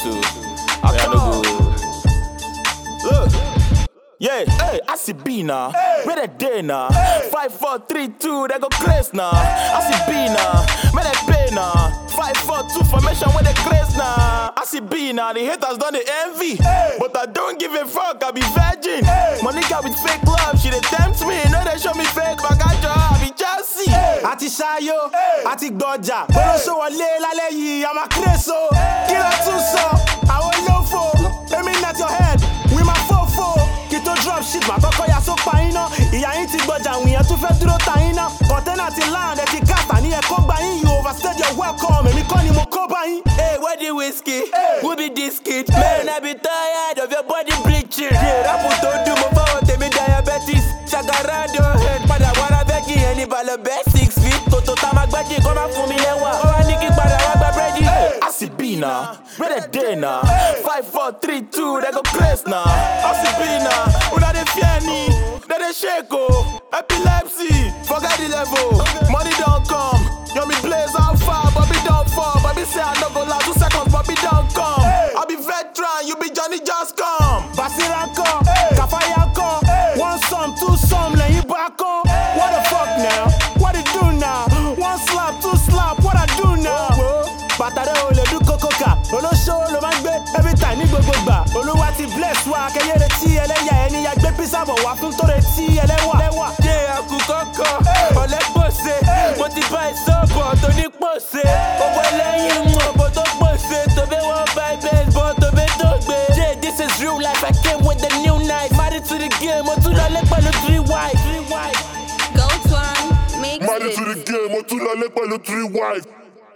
too. I no go. Look. Yeah, hey, I see B now. Where they day now? 5, 4, 3, 2, they go crazy now. I see B now. Where they pay now? 5, 4, 2 formation where they crazy now. I see B now. The haters done the envy, but I don't give a fuck. I be virgin. Monica with fake love, she they tempt me. No, they show me fake, but I be Chelsea. Ati Shayo, ati Gboja. Bolo show a lay lale yi, I'm a creso. Kila tuso, I will love for. Aiming at your head, with my fofo. Kito drop shit, my koko ya so pa ina. Iya yin ti Gboja, we to fe duro ta ina. Container ti land, ti cast, and ye ko ba yin. You overstayed your welcome, and me call mo ko ba yin. Hey, what the whiskey? Who be this kid? Man, I be tired of your body bleaching. Yeah, that put don't do my power, tell me diabetes. Shagara your head, but I wanna beg you, any ball best 6 feet. Toto tamagbaji, come out for me, lewa. Oh, I need it, but I want my bread. I see B now, where they day now? 5, 4, 3, 2, they go crazy now. I see B now, una de fiani, they shake oh. Epilepsy, forget the level. Money don't come, you me blaze out far, but me don't fall. But me say I no go last 2 seconds, but me don't come. I be veteran, you be Johnny just come. Basiranko, Kafayanko. 1 some, 2 some, let you back on. What the fuck now? What it do now? 1 slap, 2 slap, what I do now? Batare o le du kokoka, olo show lo ma gbe every time ni gbogbo gba. Olúwa ti bless wa, kẹyẹ retí ẹlẹ́yà ẹni ya gbé pizza bọ̀ wá fún tó retí ẹlẹ́wà. Jẹ́ àkùkọ́kọ́, ọ̀lẹ́ pòṣe, mo ti bá ìsọ̀bọ̀ tó ní pòṣe. Owó ẹlẹ́yin mú ọ̀bọ̀ tó pòṣe, tó bẹ́ wọ́n bá baseball tó bẹ́ tó gbé. Yeah, this is real life, I came with the new knife. Married to the game, mo tún lọ lé pẹ̀lú 3 wives. Go Twang, mix Married it. to the game, mo tún lọ lé pẹ̀lú 3 wives.